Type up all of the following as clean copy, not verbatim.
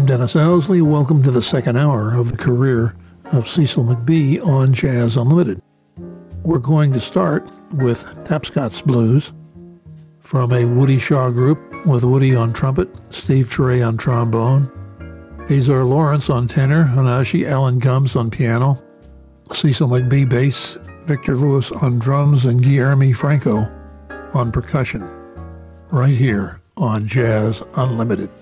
Dennis Owsley. Welcome to the second hour of the career of Cecil McBee on Jazz Unlimited. We're going to start with Tapscott's Blues from a Woody Shaw group with Woody on trumpet, Steve Turre on trombone, Azar Lawrence on tenor, Hanashi Allen Gumbs on piano, Cecil McBee bass, Victor Lewis on drums, and Guillermo Franco on percussion, right here on Jazz Unlimited.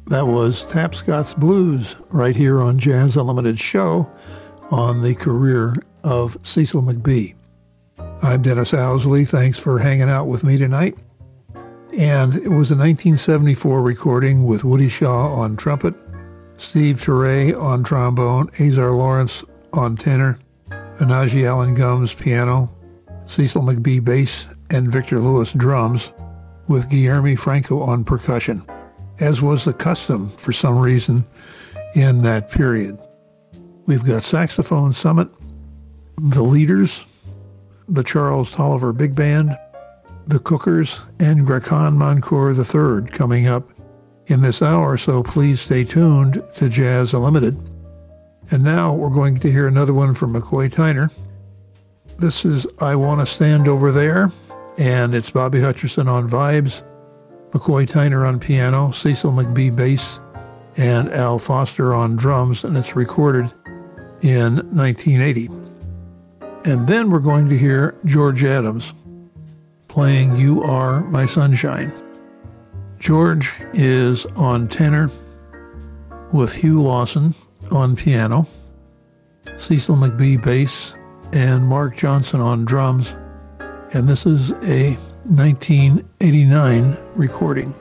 That was Tapscott's Blues right here on Jazz Unlimited show on the career of Cecil McBee. I'm Dennis Owsley. Thanks for hanging out with me tonight. And it was a 1974 recording with Woody Shaw on trumpet, Steve Turre on trombone, Azar Lawrence on tenor, Anaji Allen Gumbs piano, Cecil McBee bass, and Victor Lewis drums, with Guillermo Franco on percussion, as was the custom for some reason in that period. We've got Saxophone Summit, The Leaders, the Charles Tolliver Big Band, the Cookers, and Grakan Mancour III coming up in this hour, so please stay tuned to Jazz Unlimited. And now we're going to hear another one from McCoy Tyner. This is I Wanna Stand Over There, and it's Bobby Hutcherson on vibes, McCoy Tyner on piano, Cecil McBee bass, and Al Foster on drums, and it's recorded in 1980. And then we're going to hear George Adams playing You Are My Sunshine. George is on tenor with Hugh Lawson on piano, Cecil McBee bass, and Mark Johnson on drums. And this is a 1989 recording.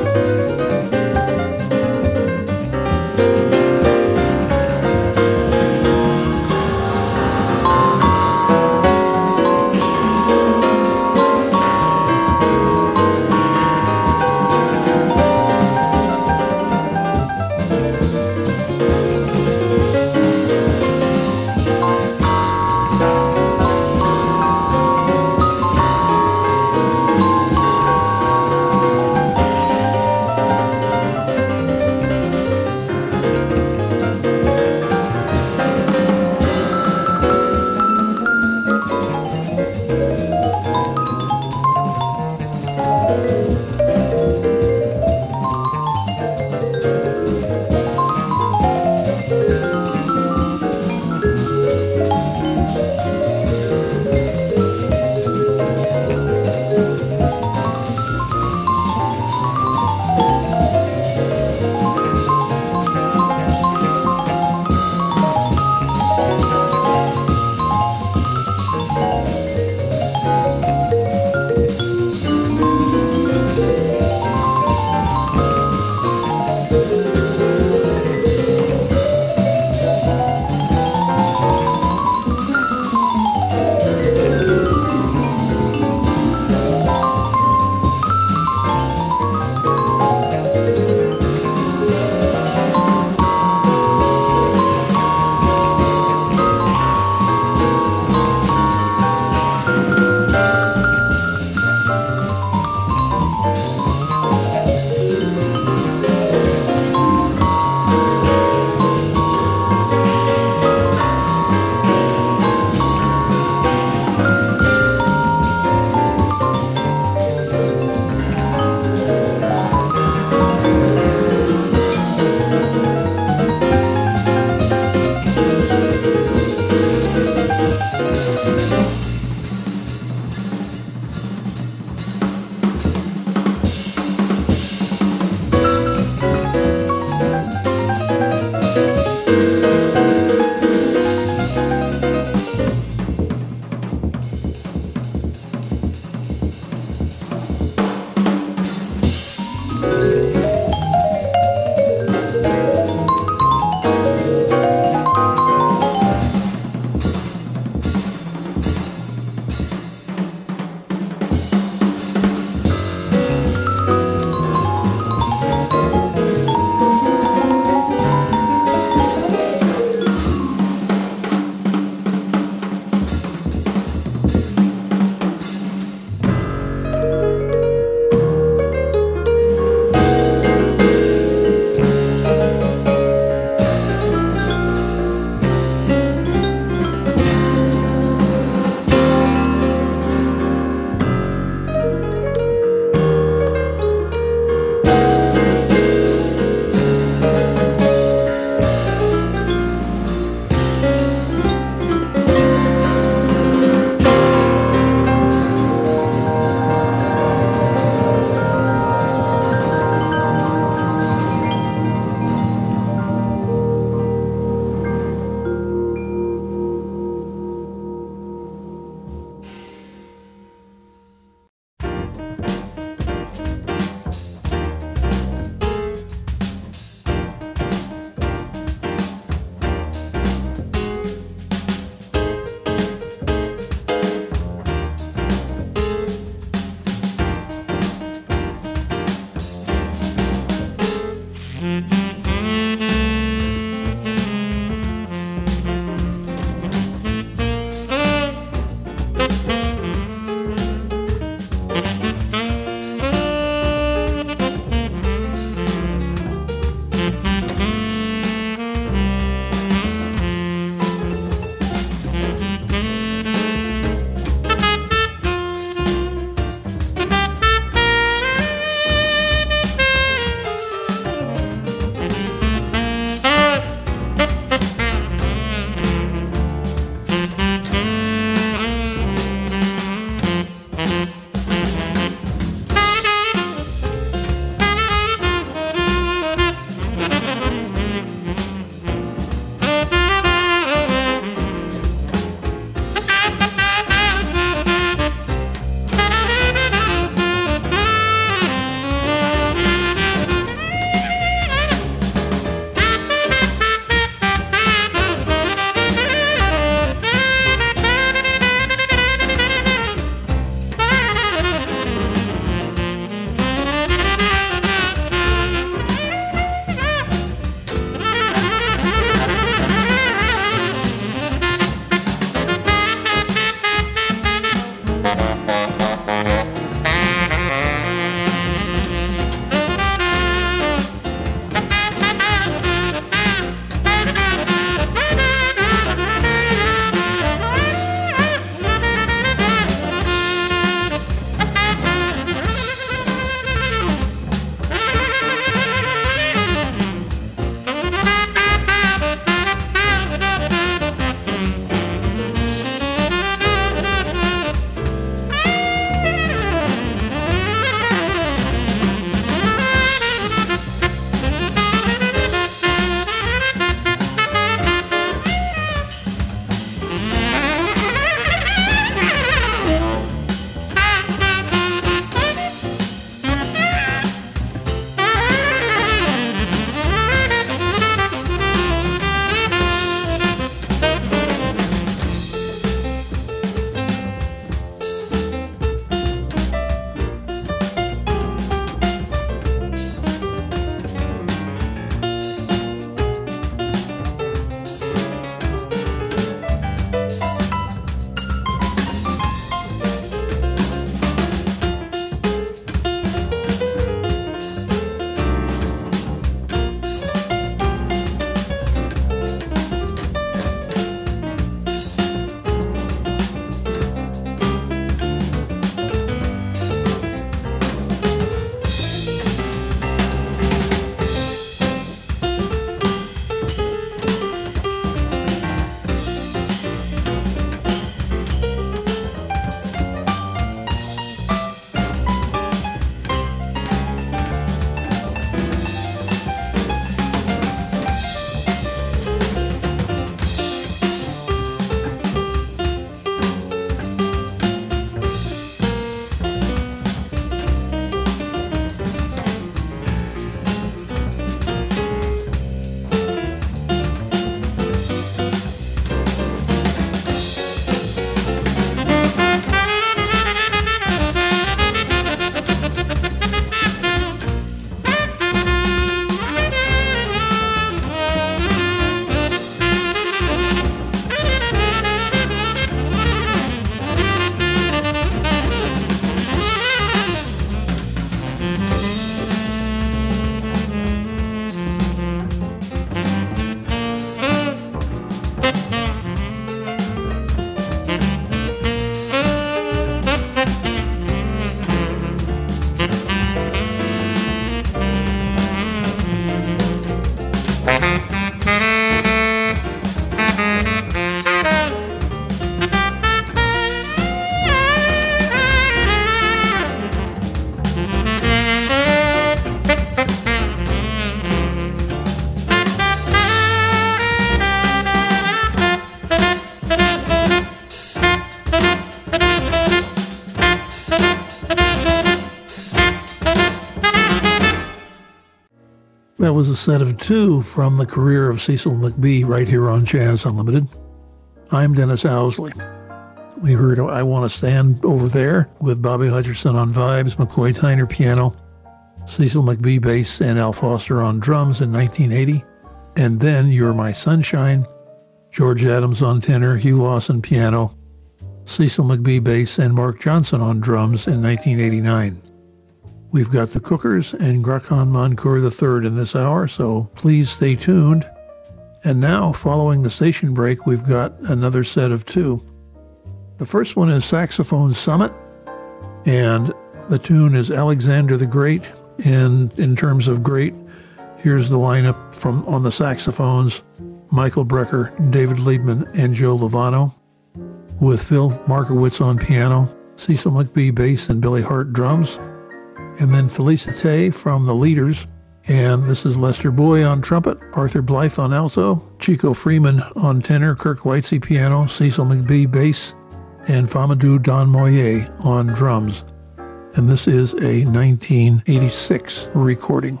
That was a set of two from the career of Cecil McBee right here on Jazz Unlimited. I'm Dennis Owsley. We heard I Want to Stand Over There with Bobby Hutcherson on vibes, McCoy Tyner piano, Cecil McBee bass, and Al Foster on drums in 1980. And then You're My Sunshine, George Adams on tenor, Hugh Lawson piano, Cecil McBee bass, and Mark Johnson on drums in 1989. We've got the Cookers and Grakan Mankur III in this hour, so please stay tuned. And now, following the station break, we've got another set of two. The first one is Saxophone Summit, and the tune is Alexander the Great. And in terms of great, here's the lineup from on the saxophones: Michael Brecker, David Liebman, and Joe Lovano, with Phil Markowitz on piano, Cecil McBee bass, and Billy Hart drums. And then Felicite from the Leaders. And this is Lester Boy on trumpet, Arthur Blythe on alto, Chico Freeman on tenor, Kirk Whitesey piano, Cecil McBee bass, and Famadou Don Moyer on drums. And this is a 1986 recording.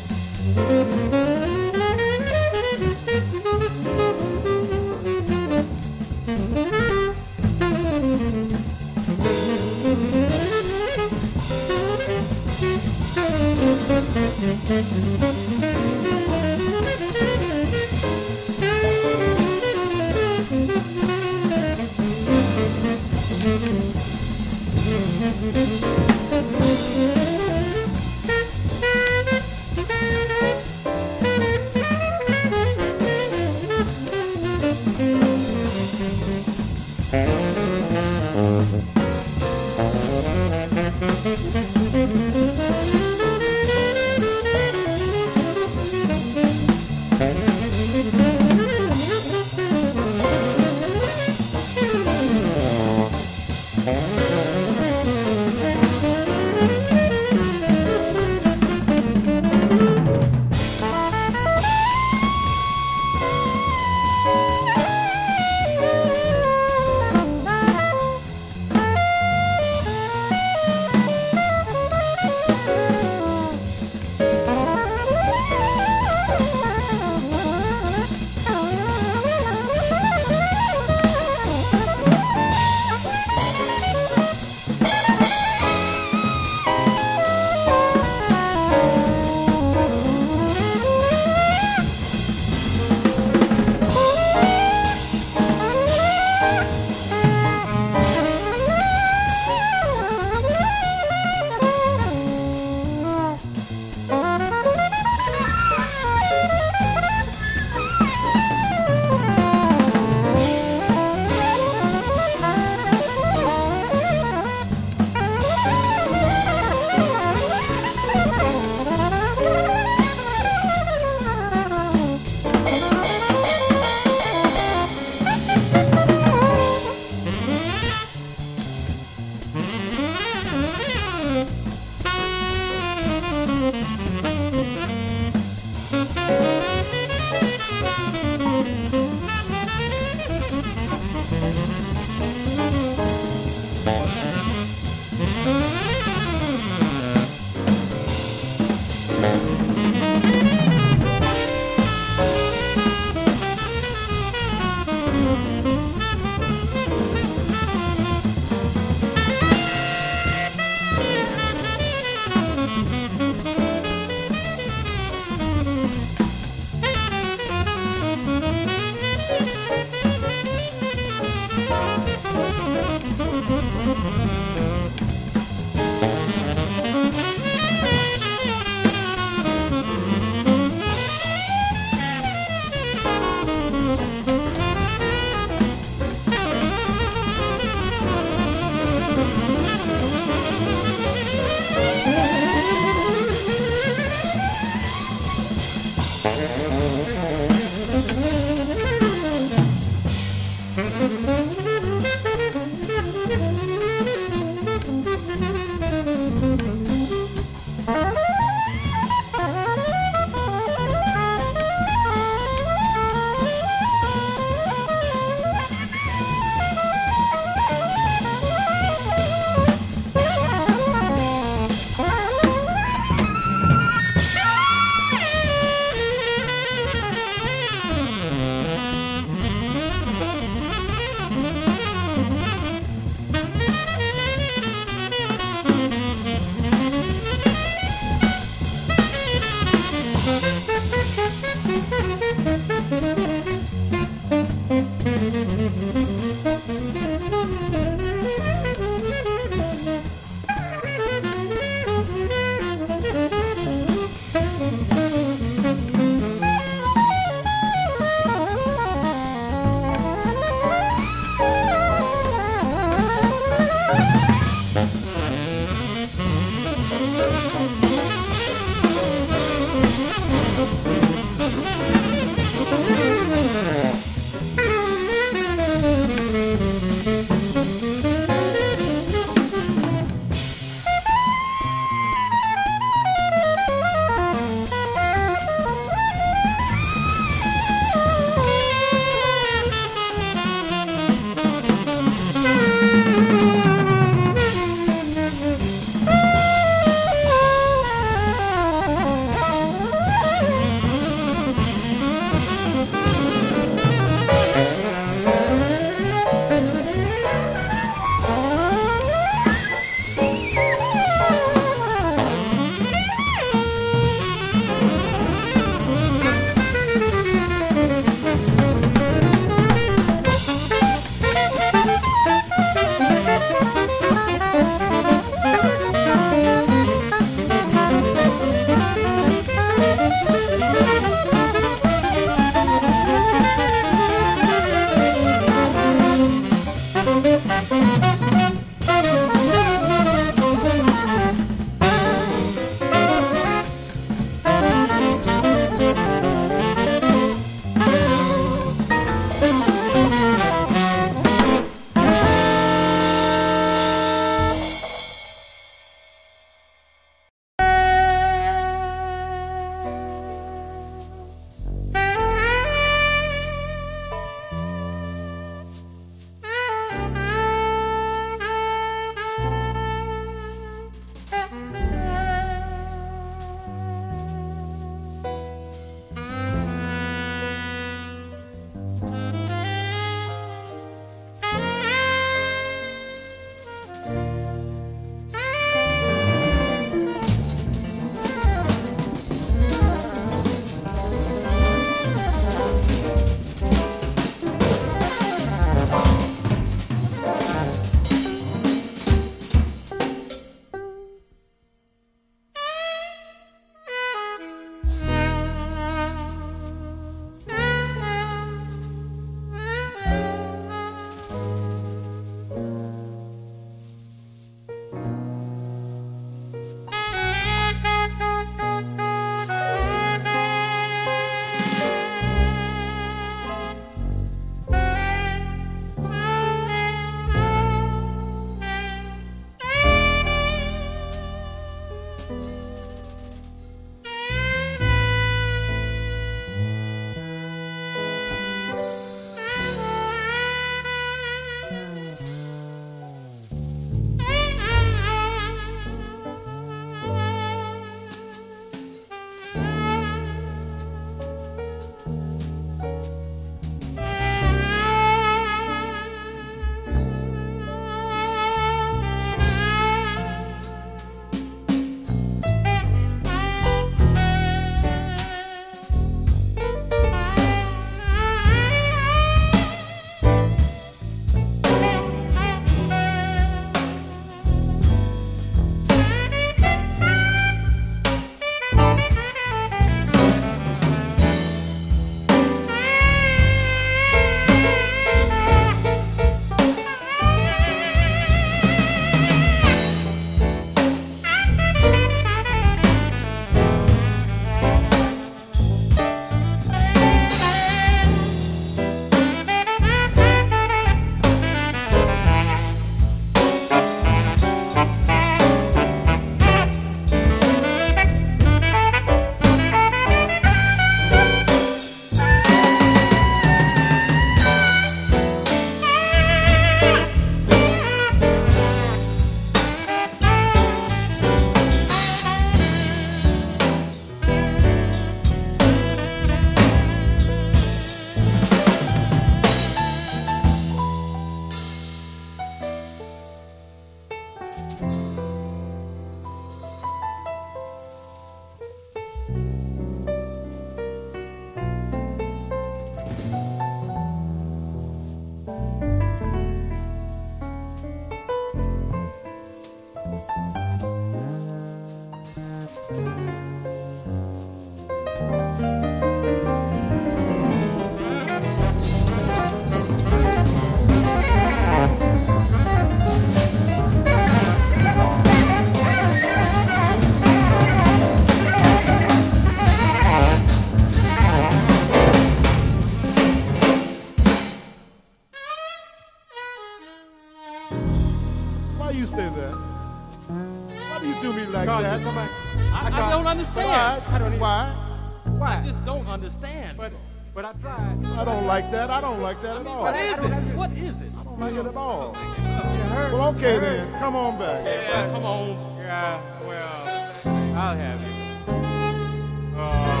Why you say that? Why do you do me like that? I don't understand. Why? I just don't understand. But I tried. I don't like that. I don't like that at all. What is it? What is it? I don't like it at all. Well, okay then. Come on back. Yeah, come on. Yeah, well, I'll have it. Oh.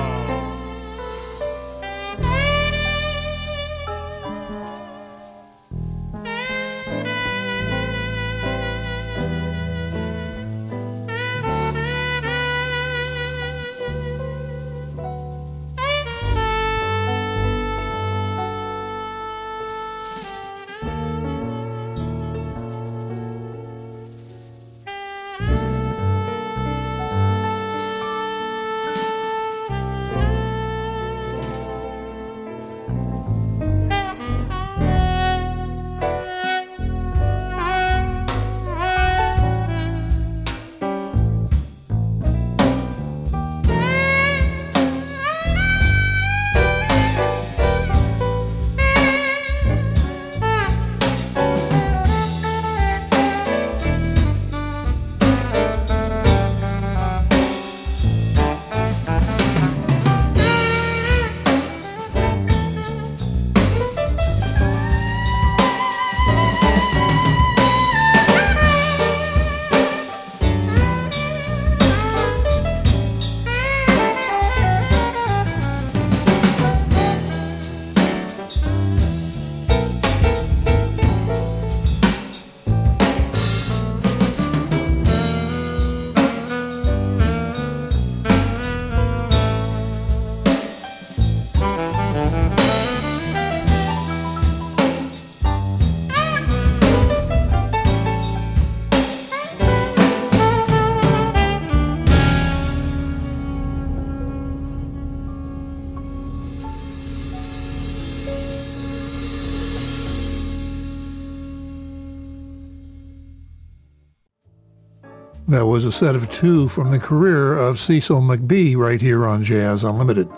That was a set of two from the career of Cecil McBee right here on Jazz Unlimited.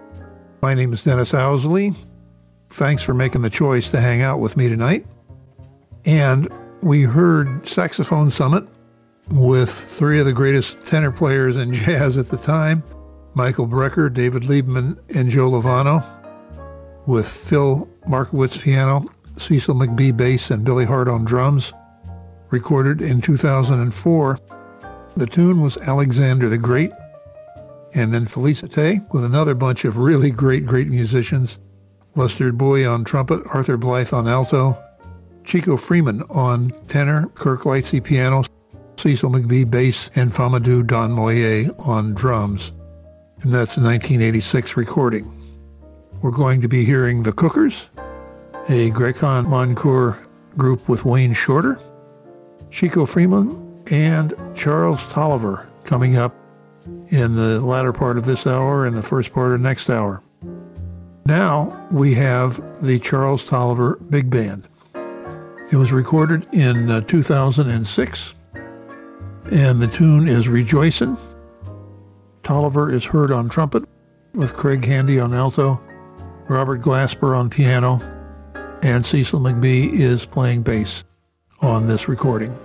My name is Dennis Owsley. Thanks for making the choice to hang out with me tonight. And we heard Saxophone Summit with three of the greatest tenor players in jazz at the time, Michael Brecker, David Liebman, and Joe Lovano, with Phil Markowitz piano, Cecil McBee bass, and Billy Hart on drums, recorded in 2004. The tune was Alexander the Great, and then Felicite with another bunch of really great musicians, Lester Bowie on trumpet, Arthur Blythe on alto, Chico Freeman on tenor, Kirk Lightsey piano, Cecil McBee bass, and Famadou Don Moye on drums. And that's a 1986 recording. We're going to be hearing The Cookers, a Grecon Moncourt group with Wayne Shorter, Chico Freeman, and Charles Tolliver coming up in the latter part of this hour and the first part of next hour. Now we have the Charles Tolliver Big Band. It was recorded in 2006, and the tune is Rejoicin'. Tolliver is heard on trumpet with Craig Handy on alto, Robert Glasper on piano, and Cecil McBee is playing bass on this recording.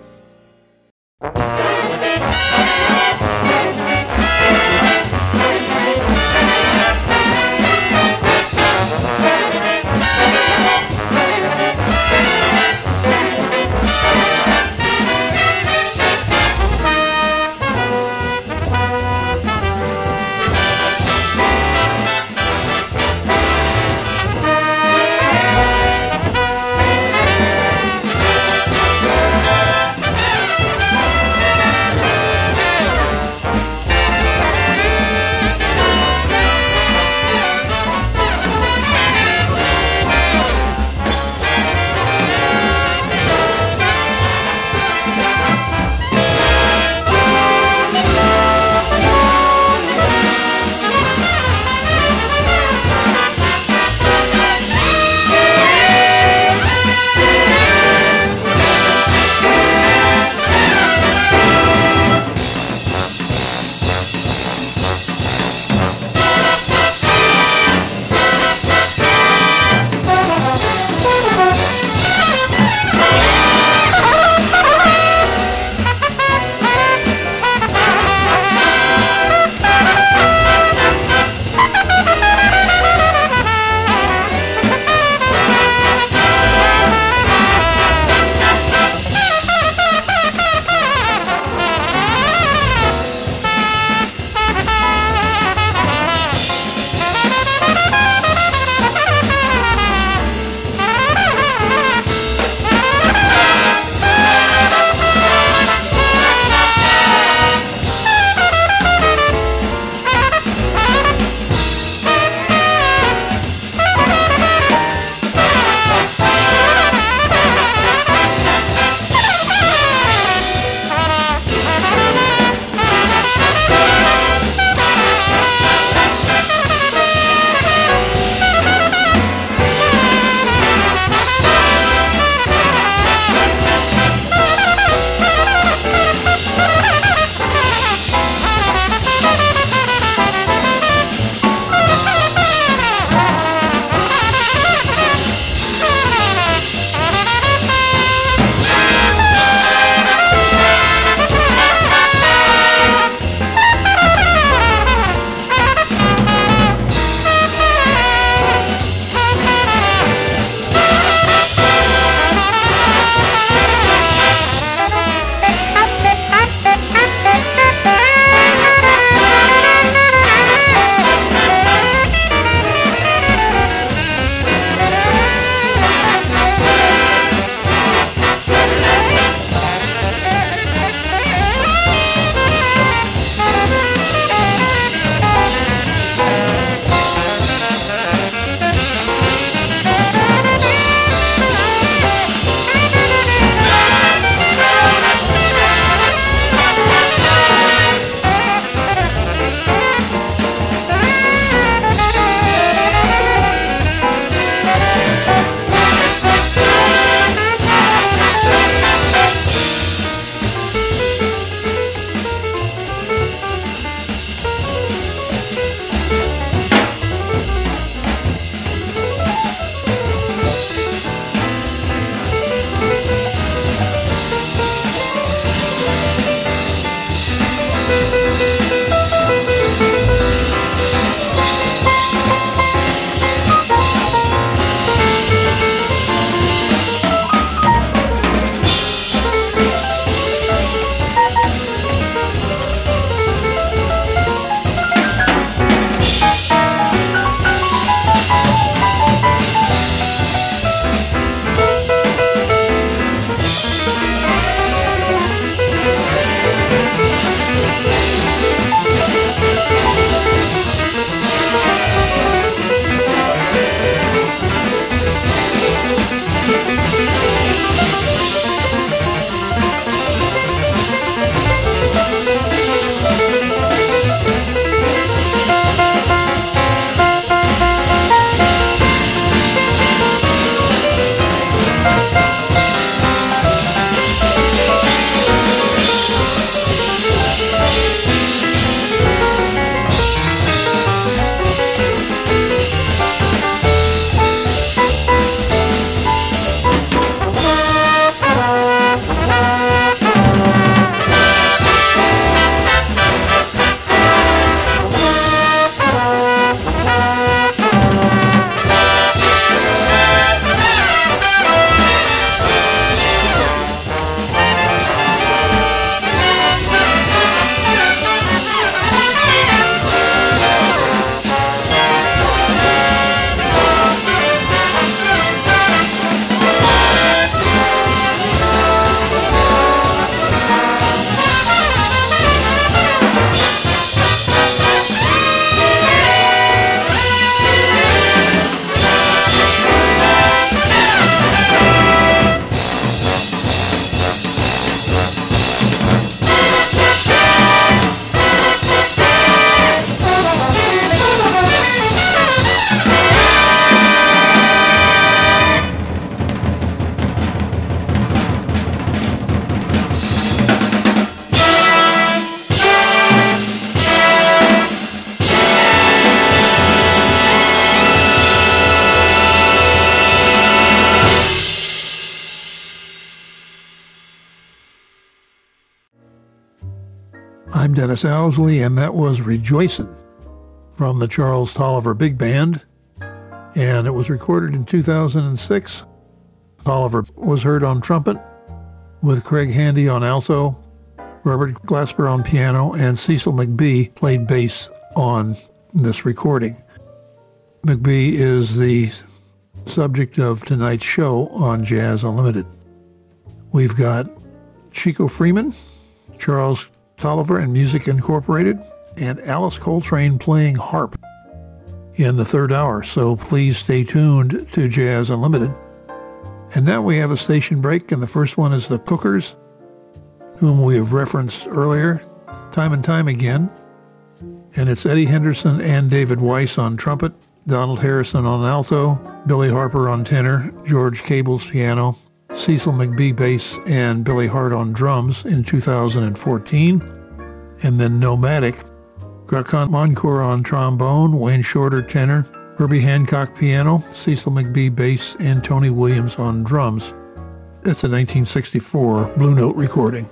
I'm Dennis Owsley, and that was Rejoicin' from the Charles Tolliver Big Band, and it was recorded in 2006. Tolliver was heard on trumpet, with Craig Handy on alto, Robert Glasper on piano, and Cecil McBee played bass on this recording. McBee is the subject of tonight's show on Jazz Unlimited. We've got Chico Freeman, Charles Tolliver and Music Incorporated, and Alice Coltrane playing harp in the third hour, so please stay tuned to Jazz Unlimited. And now we have a station break, and the first one is the Cookers, whom we have referenced earlier, time and time again. And it's Eddie Henderson and David Weiss on trumpet, Donald Harrison on alto, Billy Harper on tenor, George Cable's piano, Cecil McBee bass, and Billy Hart on drums in 2014. And then Nomadic, Garcon Moncourt on trombone, Wayne Shorter tenor, Herbie Hancock piano, Cecil McBee bass, and Tony Williams on drums. It's a 1964 Blue Note recording.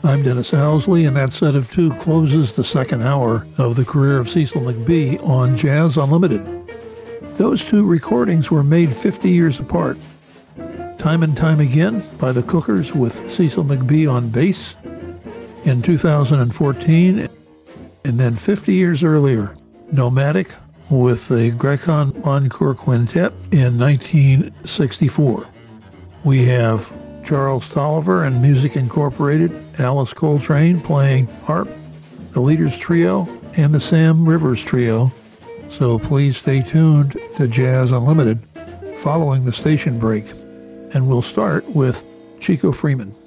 I'm Dennis Owsley, and that set of two closes the second hour of the career of Cecil McBee on Jazz Unlimited. Those two recordings were made 50 years apart. Time and Time Again by the Cookers with Cecil McBee on bass in 2014, and then 50 years earlier, Nomadic with the Grecon Encore Quintet in 1964. We have Charles Tolliver and Music Incorporated, Alice Coltrane playing harp, the Leaders Trio, and the Sam Rivers Trio. So please stay tuned to Jazz Unlimited following the station break. And we'll start with Chico Freeman.